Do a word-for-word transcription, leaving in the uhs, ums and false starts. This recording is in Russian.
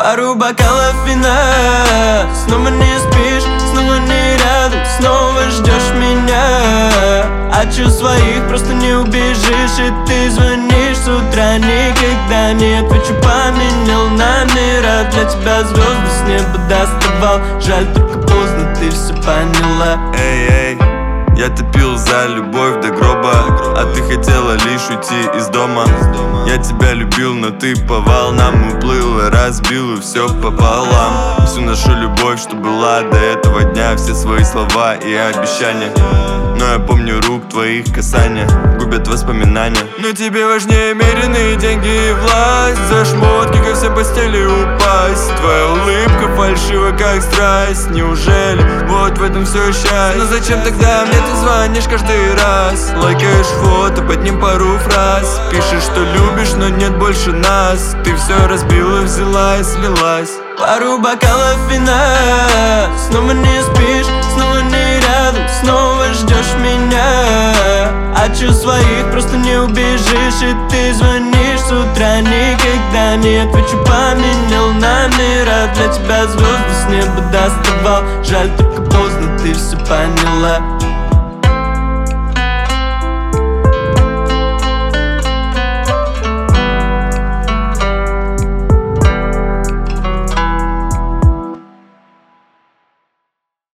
Пару бокалов вина. Снова не спишь, снова не рядом, снова ждешь меня. От чувств своих просто не убежишь, и ты звонишь с утра, никогда не отвечу. Поменял номера, для тебя звезды с неба доставал. Жаль, только поздно, ты все поняла. Эй, эй, я топил за любовь до гроба, а ты хотела лишь уйти из дома. Я тебя любил, но ты по волнам уплыла, разбила все пополам. Всю нашу любовь, что была до этого дня, все свои слова и обещания. Но я помню рук твоих касания, губят воспоминания. Но тебе важнее меренные деньги и власть, за шмотки ко всем постели упасть. Твоя улыбка фальшива, как страсть. Неужели вот в этом все счастье? Но зачем тогда мне ты звонишь каждый раз? Лайкаешь фото, под ним пару фраз, пишешь, что любишь, но нет больше нас. Ты все разбила, взяла и слилась. Пару бокалов вина. Снова не спишь, снова не рядом, снова ждешь меня. От чувств своих просто не убежишь, и ты звонишь с утра, никогда не отвечу. Поменял номера, для тебя звезды с неба доставал. Жаль, только поздно, ты все поняла.